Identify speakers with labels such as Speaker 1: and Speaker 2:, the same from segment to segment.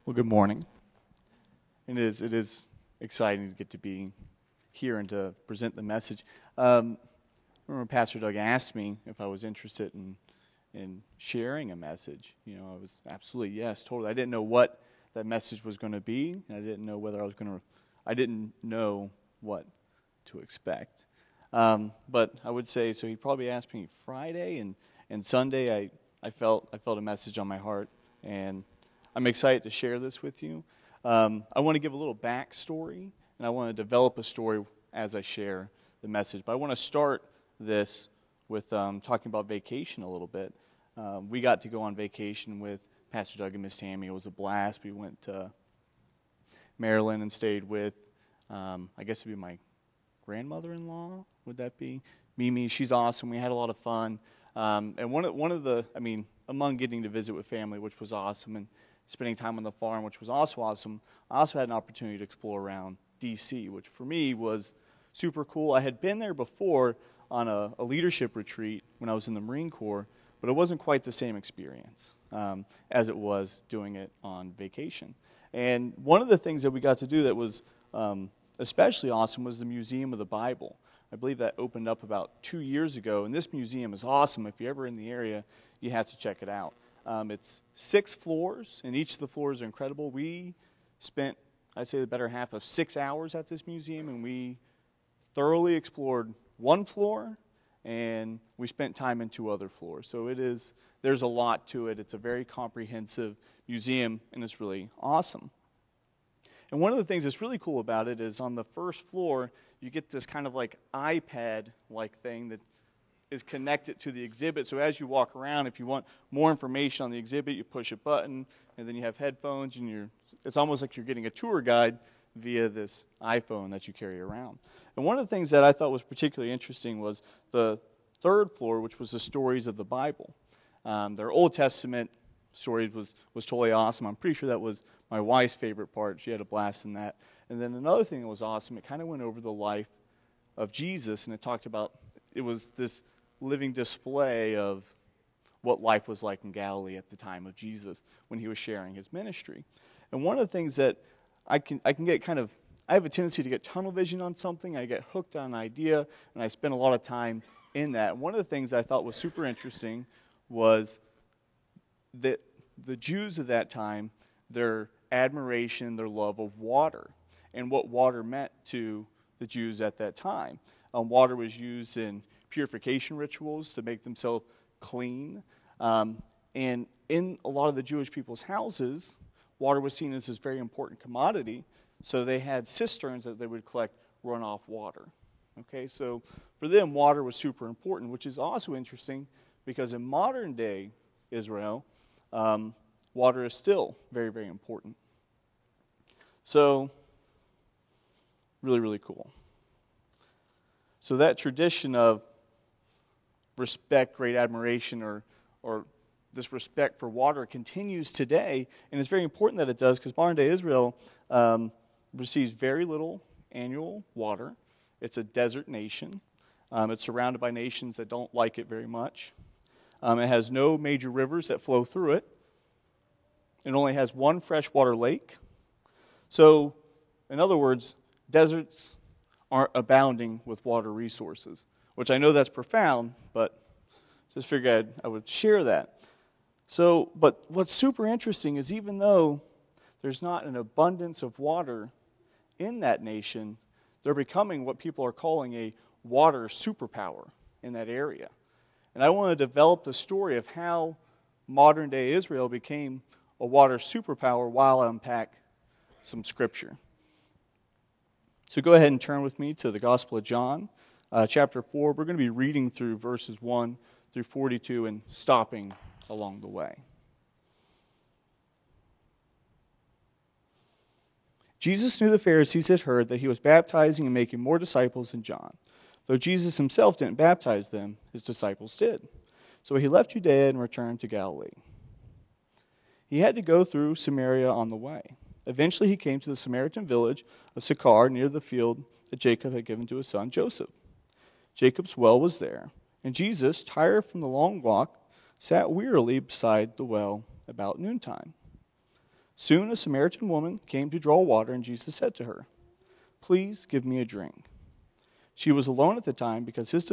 Speaker 1: Well, good morning. It is exciting to get to be here and to present the message. I remember Pastor Doug asked me if I was interested in sharing a message. I was absolutely yes, totally. I didn't know what that message was going to be, and I didn't know whether I didn't know what to expect. But I would say, so he probably asked me Friday and Sunday. I felt a message on my heart, and I'm excited to share this with you. I want to give a little backstory, and I want to develop a story as I share the message. But I want to start this with talking about vacation a little bit. We got to go on vacation with Pastor Doug and Miss Tammy. It was a blast. We went to Maryland and stayed with, I guess it'd be my grandmother-in-law. Would that be Mimi? She's awesome. We had a lot of fun. And one of the, among getting to visit with family, which was awesome, and spending time on the farm, which was also awesome, I also had an opportunity to explore around D.C., which for me was super cool. I had been there before on a leadership retreat when I was in the Marine Corps, but it wasn't quite the same experience as it was doing it on vacation. And one of the things that we got to do that was especially awesome was the Museum of the Bible. I believe that opened up about 2 years ago, and this museum is awesome. If you're ever in the area, you have to check it out. It's 6 floors, and each of the floors are incredible. We spent, I'd say, the better half of 6 hours at this museum, and we thoroughly explored one floor, and we spent time in 2 other floors. So there's a lot to it. It's a very comprehensive museum, and it's really awesome. And one of the things that's really cool about it is on the first floor, you get this kind of like iPad-like thing that is connected to the exhibit. So as you walk around, if you want more information on the exhibit, you push a button, and then you have headphones, and it's almost like you're getting a tour guide via this iPhone that you carry around. And one of the things that I thought was particularly interesting was the third floor, which was the stories of the Bible. Their Old Testament stories was totally awesome. I'm pretty sure that was my wife's favorite part. She had a blast in that. And then another thing that was awesome, it kind of went over the life of Jesus, and it talked about, it was this living display of what life was like in Galilee at the time of Jesus when he was sharing his ministry. And one of the things that I can get I have a tendency to get tunnel vision on something. I get hooked on an idea, and I spend a lot of time in that. And one of the things I thought was super interesting was that the Jews of that time, their admiration, their love of water, and what water meant to the Jews at that time. Water was used in purification rituals to make themselves clean. And in a lot of the Jewish people's houses, water was seen as this very important commodity, so they had cisterns that they would collect runoff water. Okay, so for them, water was super important, which is also interesting because in modern day Israel, water is still very, very important. So, really, really cool. So that tradition of respect, great admiration, or this respect for water continues today, and it's very important that it does because modern-day Israel receives very little annual water. It's a desert nation. It's surrounded by nations that don't like it very much. It has no major rivers that flow through it. It only has one freshwater lake. So, in other words, deserts aren't abounding with water resources, which I know that's profound, but just figured I would share that. So, but what's super interesting is even though there's not an abundance of water in that nation, they're becoming what people are calling a water superpower in that area. And I want to develop the story of how modern-day Israel became a water superpower while I unpack some scripture. So go ahead and turn with me to the Gospel of John, chapter 4. We're going to be reading through verses 1 through 42 and stopping along the way. Jesus knew the Pharisees had heard that he was baptizing and making more disciples than John. Though Jesus himself didn't baptize them, his disciples did. So he left Judea and returned to Galilee. He had to go through Samaria on the way. Eventually he came to the Samaritan village of Sychar near the field that Jacob had given to his son Joseph. Jacob's well was there, and Jesus, tired from the long walk, sat wearily beside the well about noontime. Soon a Samaritan woman came to draw water, and Jesus said to her, "Please give me a drink." He was alone at the time because his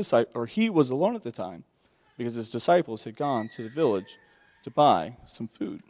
Speaker 1: disciples had gone to the village to buy some food.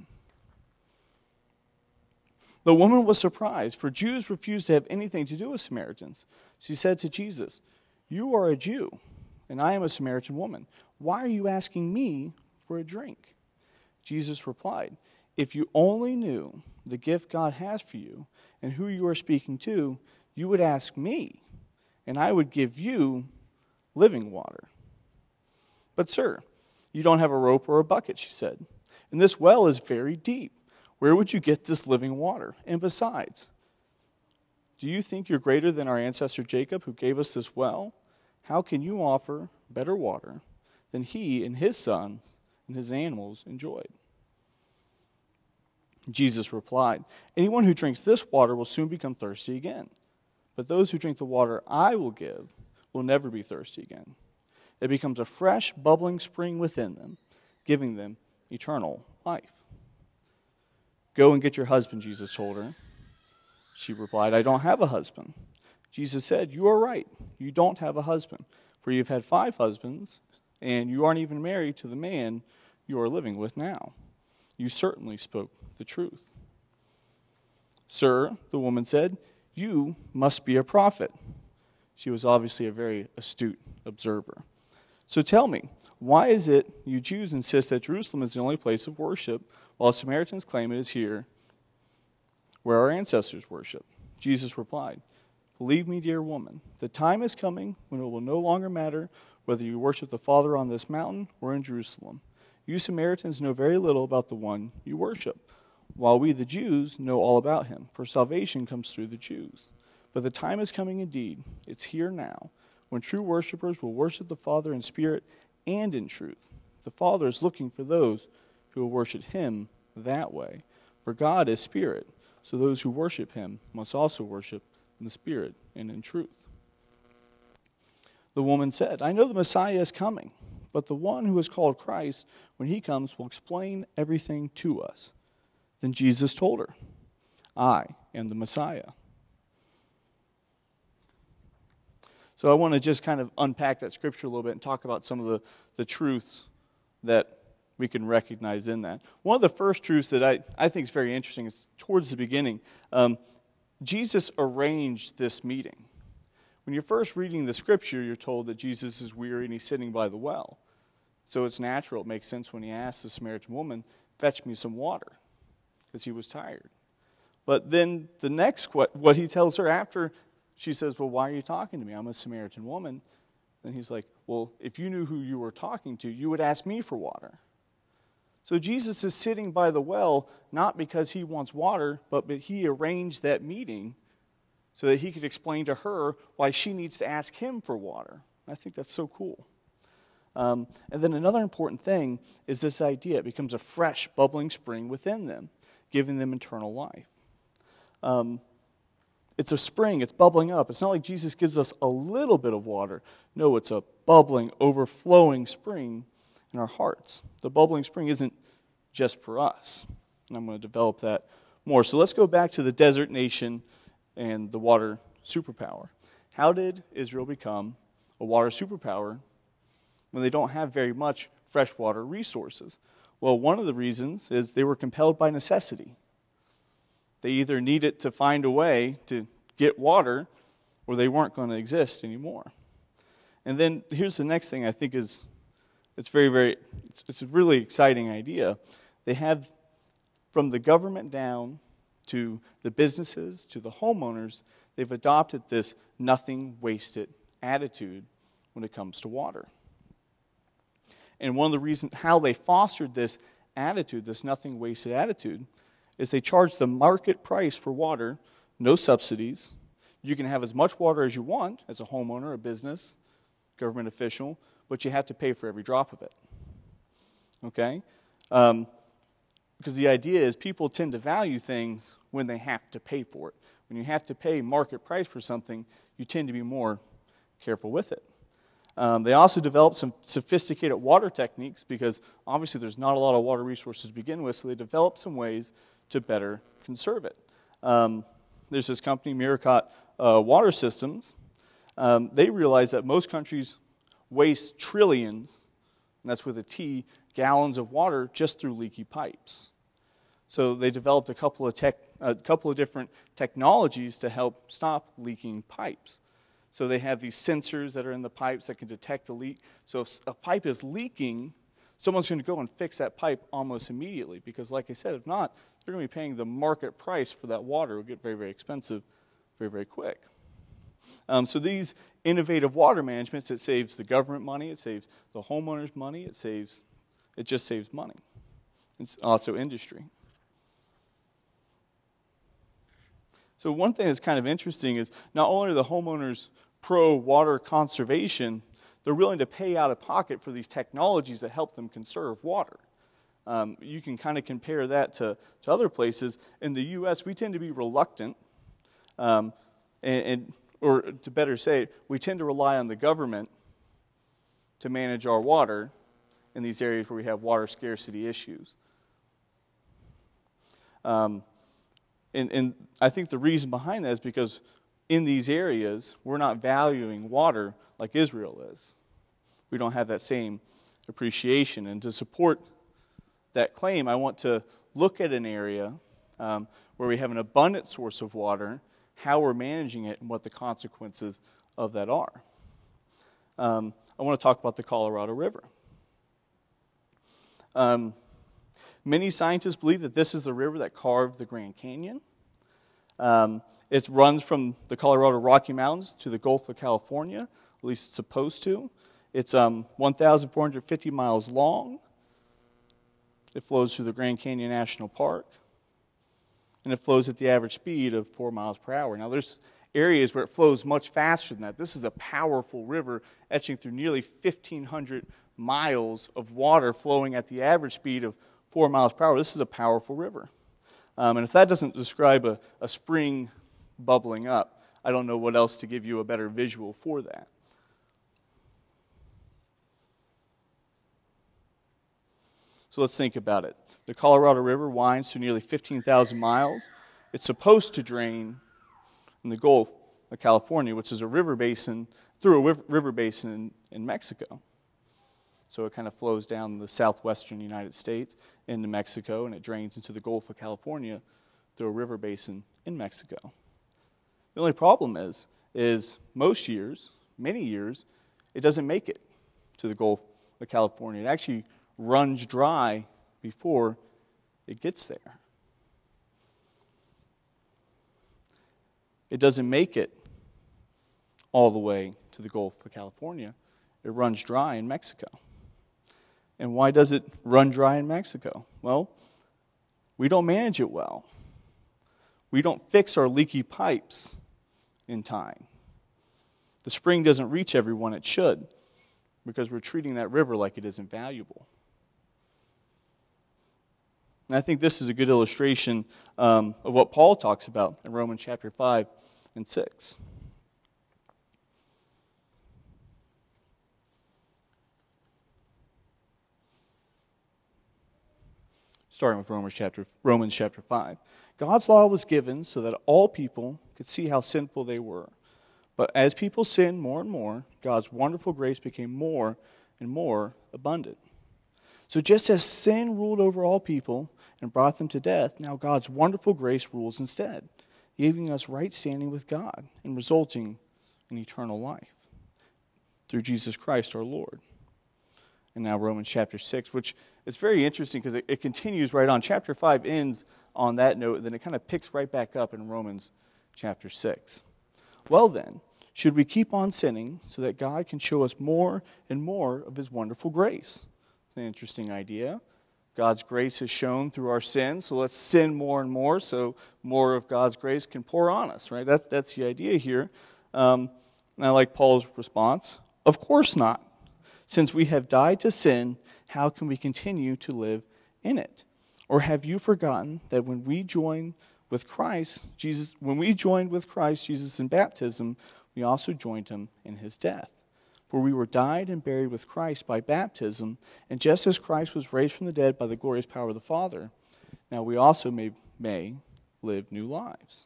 Speaker 1: The woman was surprised, for Jews refused to have anything to do with Samaritans. She said to Jesus, "You are a Jew, and I am a Samaritan woman. Why are you asking me for a drink?" Jesus replied, "If you only knew the gift God has for you and who you are speaking to, you would ask me, and I would give you living water." "But sir, you don't have a rope or a bucket," she said, "and this well is very deep. Where would you get this living water? And besides, do you think you're greater than our ancestor Jacob, who gave us this well? How can you offer better water than he and his sons and his animals enjoyed?" Jesus replied, "Anyone who drinks this water will soon become thirsty again. But those who drink the water I will give will never be thirsty again. It becomes a fresh, bubbling spring within them, giving them eternal life." "Go and get your husband," Jesus told her. She replied, "I don't have a husband." Jesus said, "You are right. You don't have a husband, for you've had 5 husbands, and you aren't even married to the man you are living with now. You certainly spoke the truth." "Sir," the woman said, "you must be a prophet." She was obviously a very astute observer. "So tell me, why is it you Jews insist that Jerusalem is the only place of worship, while Samaritans claim it is here where our ancestors worship?" Jesus replied, "Believe me, dear woman, the time is coming when it will no longer matter whether you worship the Father on this mountain or in Jerusalem. You Samaritans know very little about the one you worship, while we the Jews know all about him, for salvation comes through the Jews. But the time is coming indeed, it's here now, when true worshipers will worship the Father in spirit and in truth. The Father is looking for those who will worship him that way. For God is spirit, so those who worship him must also worship in the spirit and in truth." The woman said, "I know the Messiah is coming, but the one who is called Christ, when he comes, will explain everything to us." Then Jesus told her, "I am the Messiah." So I want to just kind of unpack that scripture a little bit and talk about some of the truths that we can recognize in that. One of the first truths that I think is very interesting is towards the beginning. Jesus arranged this meeting. When you're first reading the scripture, you're told that Jesus is weary and he's sitting by the well. So it's natural, it makes sense when he asks the Samaritan woman, "Fetch me some water," because he was tired. But then the next, what he tells her after, she says, "Well, why are you talking to me? I'm a Samaritan woman." Then he's like, "Well, if you knew who you were talking to, you would ask me for water." So Jesus is sitting by the well, not because he wants water, but he arranged that meeting so that he could explain to her why she needs to ask him for water. I think that's so cool. And then another important thing is this idea. It becomes a fresh, bubbling spring within them, giving them eternal life. It's a spring. It's bubbling up. It's not like Jesus gives us a little bit of water. No, it's a bubbling, overflowing spring in our hearts. The bubbling spring isn't just for us. And I'm going to develop that more. So let's go back to the desert nation and the water superpower. How did Israel become a water superpower when they don't have very much freshwater resources? Well, one of the reasons is they were compelled by necessity. They either needed to find a way to get water or they weren't going to exist anymore. And then here's the next thing I think is it's a really exciting idea. They have, from the government down to the businesses, to the homeowners, they've adopted this nothing wasted attitude when it comes to water. And one of the reasons how they fostered this attitude, this nothing wasted attitude, is they charge the market price for water, no subsidies. You can have as much water as you want as a homeowner, a business, government official, but you have to pay for every drop of it. Okay? Because the idea is people tend to value things when they have to pay for it. When you have to pay market price for something, you tend to be more careful with it. They also developed some sophisticated water techniques because obviously there's not a lot of water resources to begin with, so they developed some ways to better conserve it. There's this company, Miracott Water Systems. They realize that most countries waste trillions, and that's with a T, gallons of water just through leaky pipes. So they developed a couple of different technologies to help stop leaking pipes. So they have these sensors that are in the pipes that can detect a leak. So if a pipe is leaking, someone's going to go and fix that pipe almost immediately, because like I said, if not, they're going to be paying the market price for that water. It will get very, very expensive very, very quick. So these innovative water managements, it saves the government money, it saves the homeowners money, it just saves money. It's also industry. So one thing that's kind of interesting is not only are the homeowners pro water conservation, they're willing to pay out of pocket for these technologies that help them conserve water. You can kind of compare that to other places. In the U.S., we tend to be reluctant, or to better say, we tend to rely on the government to manage our water in these areas where we have water scarcity issues. And I think the reason behind that is because in these areas, we're not valuing water like Israel is. We don't have that same appreciation. And to support that claim, I want to look at an area where we have an abundant source of water, how we're managing it, and what the consequences of that are. I want to talk about the Colorado River. Many scientists believe that this is the river that carved the Grand Canyon. It runs from the Colorado Rocky Mountains to the Gulf of California, at least it's supposed to. It's 1,450 miles long. It flows through the Grand Canyon National Park. And it flows at the average speed of 4 miles per hour. Now, there's areas where it flows much faster than that. This is a powerful river etching through nearly 1,500 miles of water flowing at the average speed of 4 miles per hour. This is a powerful river. And if that doesn't describe a spring bubbling up, I don't know what else to give you a better visual for that. So let's think about it. The Colorado River winds through nearly 15,000 miles. It's supposed to drain in the Gulf of California, which is a river basin, through a river basin in Mexico. So it kind of flows down the southwestern United States into Mexico, and it drains into the Gulf of California through a river basin in Mexico. The only problem is most years, many years, it doesn't make it to the Gulf of California. It actually runs dry before it gets there. It doesn't make it all the way to the Gulf of California. It runs dry in Mexico. And why does it run dry in Mexico? Well, we don't manage it well. We don't fix our leaky pipes in time. The spring doesn't reach everyone it should because we're treating that river like it isn't valuable. And I think this is a good illustration of what Paul talks about in Romans chapter 5 and 6. Starting with Romans chapter 5. God's law was given so that all people could see how sinful they were. But as people sinned more and more, God's wonderful grace became more and more abundant. So just as sin ruled over all people and brought them to death, now God's wonderful grace rules instead, giving us right standing with God and resulting in eternal life through Jesus Christ our Lord. And now Romans chapter 6, which is very interesting because it continues right on. Chapter 5 ends on that note, and then it kind of picks right back up in Romans chapter 6. Well then, should we keep on sinning so that God can show us more and more of his wonderful grace? It's an interesting idea. God's grace is shown through our sin, so let's sin more and more so more of God's grace can pour on us, right? That's the idea here. And I like Paul's response. Of course not. Since we have died to sin, how can we continue to live in it? Or have you forgotten that when we joined with Christ Jesus in baptism, we also joined him in his death? For we were died and buried with Christ by baptism, and just as Christ was raised from the dead by the glorious power of the Father, now we also may may live new lives.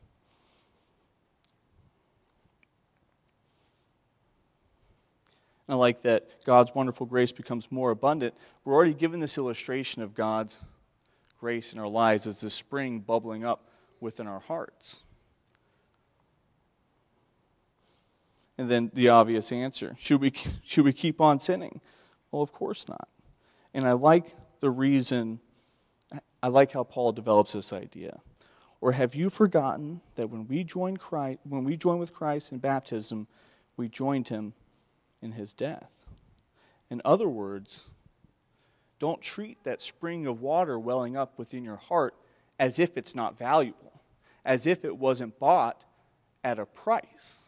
Speaker 1: And I like that God's wonderful grace becomes more abundant. We're already given this illustration of God's grace in our lives as the spring bubbling up within our hearts. And then the obvious answer, should we keep on sinning? Well, of course not. And I like how Paul develops this idea. Or have you forgotten that when we join with Christ in baptism, we joined him in his death? In other words, don't treat that spring of water welling up within your heart as if it's not valuable, as if it wasn't bought at a price.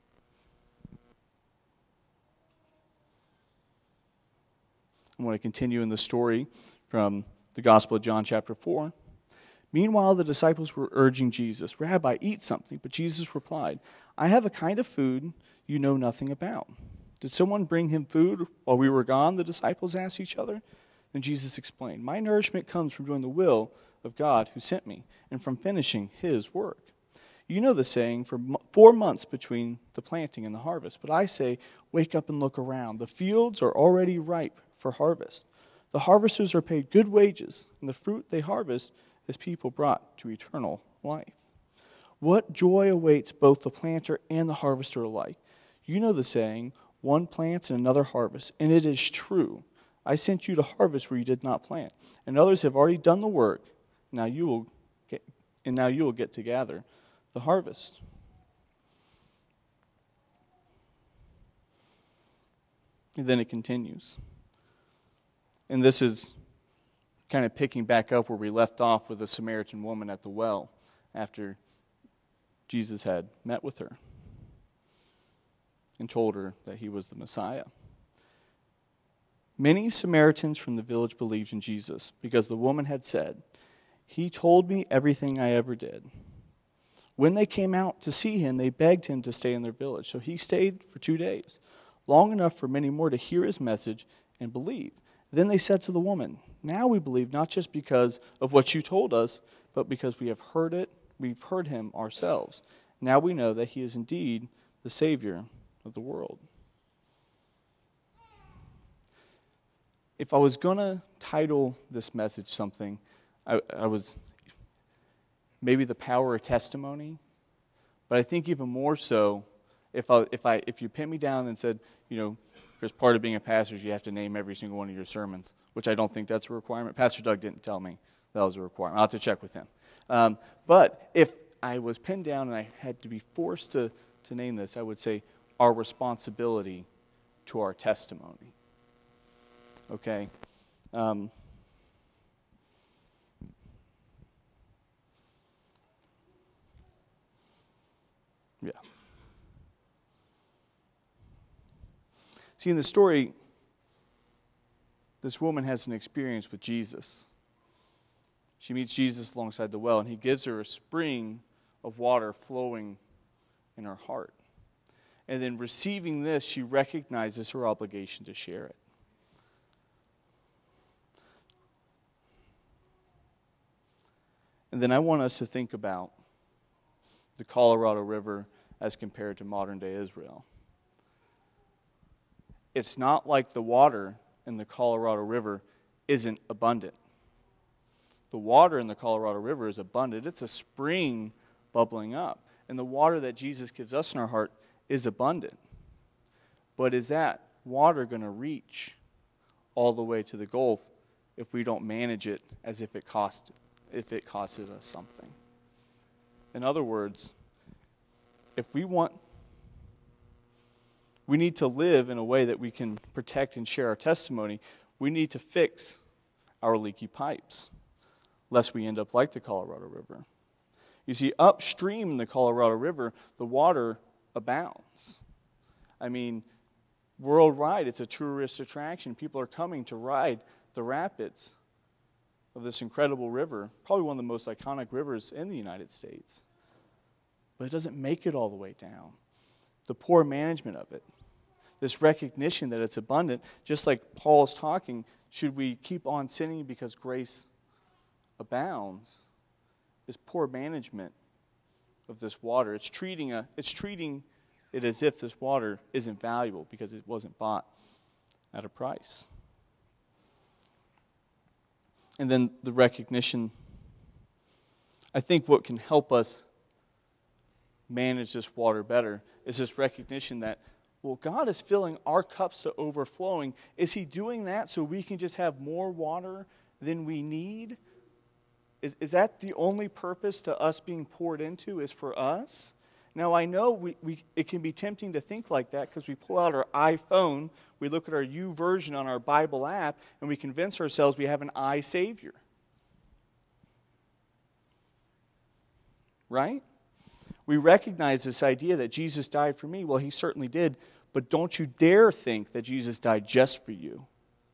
Speaker 1: I'm going to continue in the story from the Gospel of John chapter 4. Meanwhile, the disciples were urging Jesus, "Rabbi, eat something." But Jesus replied, "I have a kind of food you know nothing about." "Did someone bring him food while we were gone?" the disciples asked each other. Then Jesus explained, "My nourishment comes from doing the will of God who sent me, and from finishing his work. You know the saying, 4 months between the planting and the harvest. But I say, wake up and look around. The fields are already ripe for harvest. The harvesters are paid good wages, and the fruit they harvest is people brought to eternal life. What joy awaits both the planter and the harvester alike. You know the saying, one plants and another harvests, and it is true. I sent you to harvest where you did not plant, and others have already done the work. Now you will get to gather the harvest." And then it continues. And this is kind of picking back up where we left off with the Samaritan woman at the well after Jesus had met with her and told her that he was the Messiah. Many Samaritans from the village believed in Jesus because the woman had said, "He told me everything I ever did." When they came out to see him, they begged him to stay in their village. So he stayed for 2 days, long enough for many more to hear his message and believe. Then they said to the woman, "Now we believe not just because of what you told us, but because we've heard him ourselves. Now we know that he is indeed the Savior of the world." If I was going to title this message something, I was maybe the power of testimony. But I think even more so, if you pin me down and said, because part of being a pastor is you have to name every single one of your sermons, which I don't think that's a requirement. Pastor Doug didn't tell me that was a requirement. I'll have to check with him. But if I was pinned down and I had to be forced to name this, I would say our responsibility to our testimony. Okay? Yeah. See, in the story, this woman has an experience with Jesus. She meets Jesus alongside the well, and he gives her a spring of water flowing in her heart. And then receiving this, she recognizes her obligation to share it. And then I want us to think about the Colorado River as compared to modern-day Israel. It's not like the water in the Colorado River isn't abundant. The water in the Colorado River is abundant. It's a spring bubbling up. And the water that Jesus gives us in our heart is abundant. But is that water going to reach all the way to the Gulf if we don't manage it as if it costed us something? In other words, if we need to live in a way that we can protect and share our testimony, we need to fix our leaky pipes, lest we end up like the Colorado River. You see, upstream in the Colorado River, the water abounds. I mean, worldwide, it's a tourist attraction. People are coming to ride the rapids of this incredible river, probably one of the most iconic rivers in the United States. But it doesn't make it all the way down. The poor management of it, this recognition that it's abundant, just like Paul's talking, should we keep on sinning because grace abounds, is poor management of this water. It's treating it as if this water isn't valuable because it wasn't bought at a price. And then the recognition, I think what can help us manage this water better is this recognition that, well, God is filling our cups to overflowing. Is he doing that so we can just have more water than we need? Is that the only purpose to us being poured into is for us? Now, I know it can be tempting to think like that because we pull out our iPhone, we look at our YouVersion on our Bible app, and we convince ourselves we have an Savior. Right? We recognize this idea that Jesus died for me. Well, he certainly did, but don't you dare think that Jesus died just for you.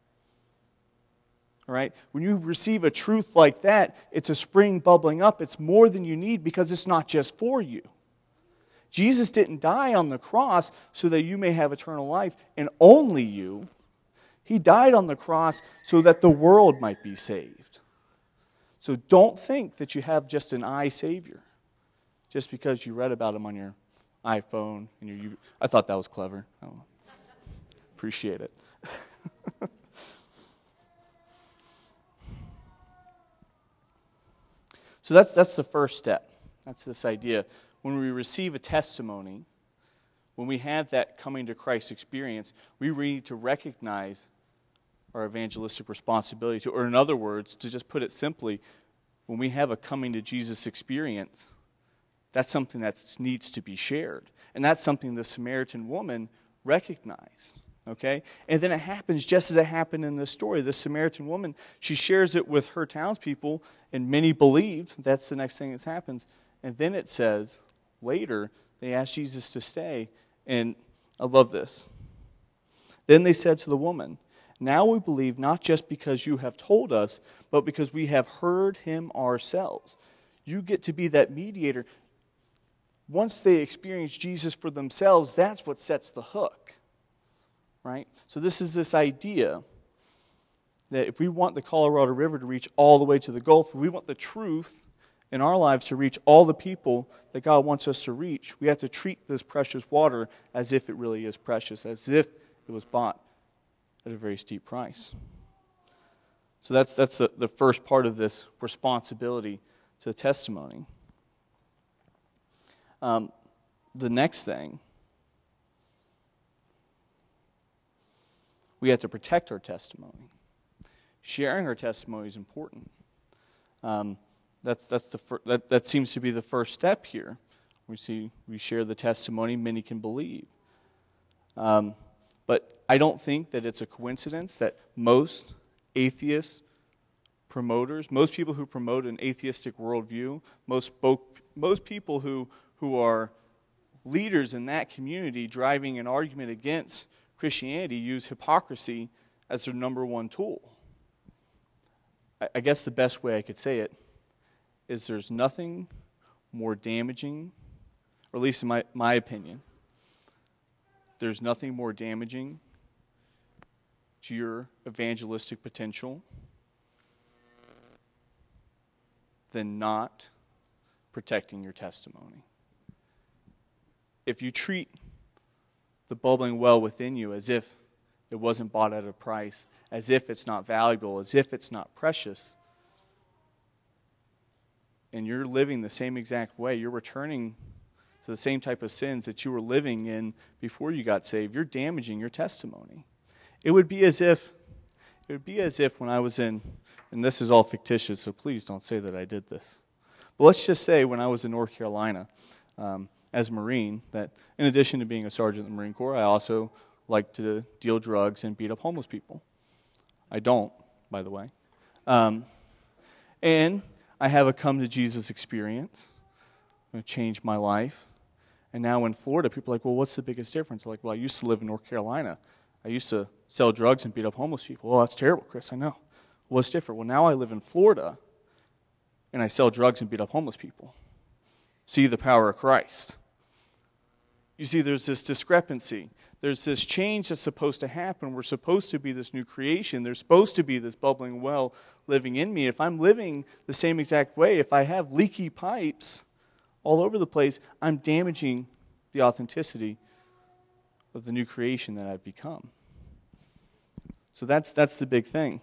Speaker 1: All right? When you receive a truth like that, it's a spring bubbling up. It's more than you need because it's not just for you. Jesus didn't die on the cross so that you may have eternal life, and only you. He died on the cross so that the world might be saved. So don't think that you have just an Savior just because you read about him on your iPhone. And I thought that was clever. I appreciate it. So that's the first step. That's this idea. When we receive a testimony, when we have that coming to Christ experience, we need to recognize our evangelistic responsibility. Or in other words, to just put it simply, when we have a coming to Jesus experience, that's something that needs to be shared. And that's something the Samaritan woman recognized. Okay? And then it happens just as it happened in this story. The Samaritan woman, she shares it with her townspeople, and many believed. That's the next thing that happens. And then it says, later, they asked Jesus to stay. And I love this. Then they said to the woman, "Now we believe not just because you have told us, but because we have heard him ourselves." You get to be that mediator. Once they experience Jesus for themselves, that's what sets the hook. Right? So this is this idea that if we want the Colorado River to reach all the way to the Gulf, if we want the truth in our lives to reach all the people that God wants us to reach, we have to treat this precious water as if it really is precious, as if it was bought at a very steep price. So that's the first part of this responsibility to the testimony. The next thing, we have to protect our testimony. Sharing our testimony is important. That seems to be the first step here. We share the testimony, many can believe. But I don't think that it's a coincidence that most atheist promoters, most people who promote an atheistic worldview, most people who are leaders in that community driving an argument against Christianity use hypocrisy as their number one tool. I guess the best way I could say it is there's nothing more damaging, or at least in my opinion, there's nothing more damaging to your evangelistic potential than not protecting your testimony. If you treat the bubbling well within you as if it wasn't bought at a price, as if it's not valuable, as if it's not precious, and you're living the same exact way, you're returning to the same type of sins that you were living in before you got saved, you're damaging your testimony. It would be as if when I was in, and this is all fictitious, so please don't say that I did this. But let's just say when I was in North Carolina, as a Marine, that in addition to being a sergeant in the Marine Corps, I also like to deal drugs and beat up homeless people. I don't, by the way. And I have a come to Jesus experience. It changed my life. And now in Florida, people are like, well, what's the biggest difference? I'm like, well, I used to live in North Carolina. I used to sell drugs and beat up homeless people. Oh, that's terrible, Chris, I know. What's different? Well, now I live in Florida, and I sell drugs and beat up homeless people. See the power of Christ. You see, there's this discrepancy. There's this change that's supposed to happen. We're supposed to be this new creation. There's supposed to be this bubbling well living in me. If I'm living the same exact way, if I have leaky pipes all over the place, I'm damaging the authenticity of the new creation that I've become. So that's the big thing.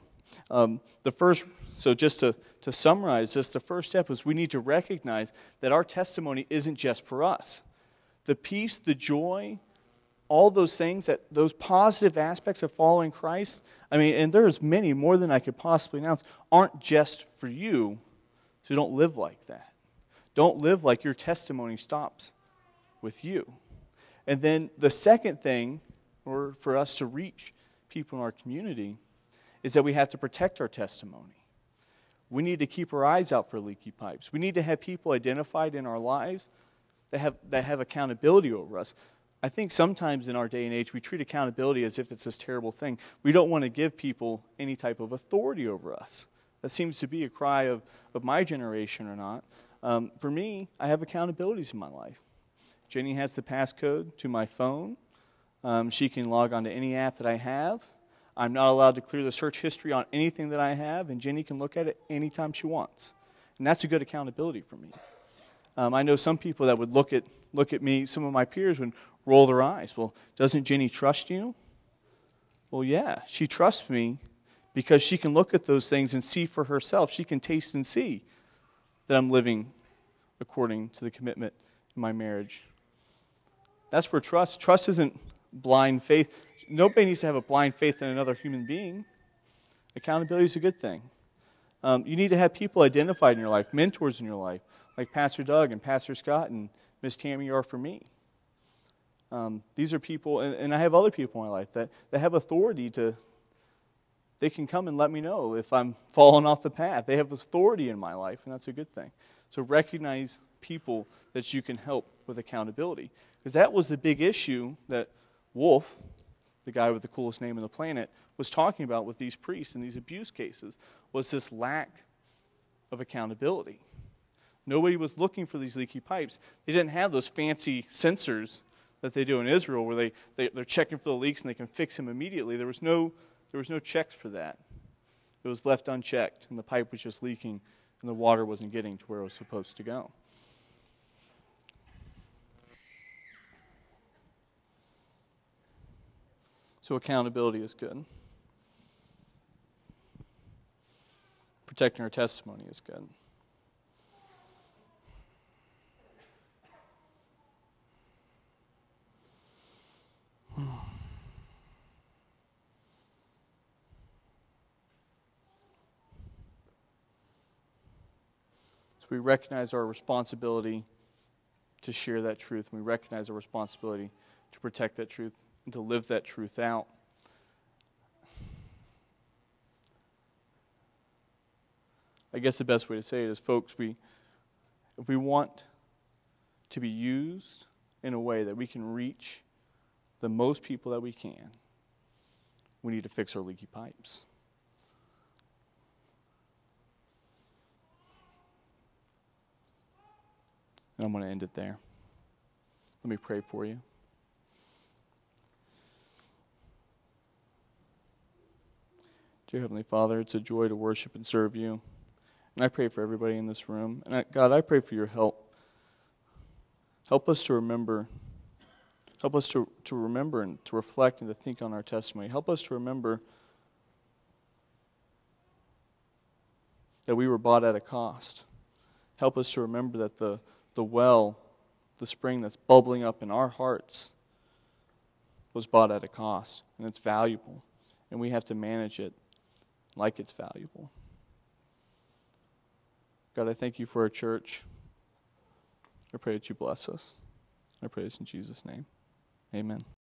Speaker 1: So just to summarize this, the first step is we need to recognize that our testimony isn't just for us. The peace, the joy, all those things, those positive aspects of following Christ, and there's many, more than I could possibly announce, aren't just for you, so don't live like that. Don't live like your testimony stops with you. And then the second thing, or for us to reach people in our community, is that we have to protect our testimony. We need to keep our eyes out for leaky pipes. We need to have people identified in our lives that have accountability over us. I think sometimes in our day and age, we treat accountability as if it's this terrible thing. We don't want to give people any type of authority over us. That seems to be a cry of my generation or not. For me, I have accountabilities in my life. Jenny has the passcode to my phone. She can log on to any app that I have. I'm not allowed to clear the search history on anything that I have, and Jenny can look at it anytime she wants. And that's a good accountability for me. I know some people that would look at me, some of my peers would roll their eyes. Well, doesn't Jenny trust you? Well, yeah, she trusts me because she can look at those things and see for herself. She can taste and see that I'm living according to the commitment in my marriage. That's where trust isn't blind faith. Nobody needs to have a blind faith in another human being. Accountability is a good thing. You need to have people identified in your life, mentors in your life, like Pastor Doug and Pastor Scott and Miss Tammy are for me. These are people, and I have other people in my life that have authority they can come and let me know if I'm falling off the path. They have authority in my life, and that's a good thing. So recognize people that you can help with accountability. Because that was the big issue that Wolf, the guy with the coolest name on the planet, was talking about with these priests and these abuse cases, was this lack of accountability. Nobody was looking for these leaky pipes. They didn't have those fancy sensors that they do in Israel where they're checking for the leaks and they can fix them immediately. There was no checks for that. It was left unchecked, and the pipe was just leaking, and the water wasn't getting to where it was supposed to go. So accountability is good. Protecting our testimony is good. So we recognize our responsibility to share that truth, and we recognize our responsibility to protect that truth and to live that truth out. I guess the best way to say it is, folks, if we want to be used in a way that we can reach the most people that we can, we need to fix our leaky pipes. And I'm going to end it there. Let me pray for you. Dear Heavenly Father, it's a joy to worship and serve you. And I pray for everybody in this room. And God, I pray for your help. Help us to remember. Help us to remember and to reflect and to think on our testimony. Help us to remember that we were bought at a cost. Help us to remember that the well, the spring that's bubbling up in our hearts was bought at a cost. And it's valuable. And we have to manage it like it's valuable. God, I thank you for our church. I pray that you bless us. I pray this in Jesus' name. Amen.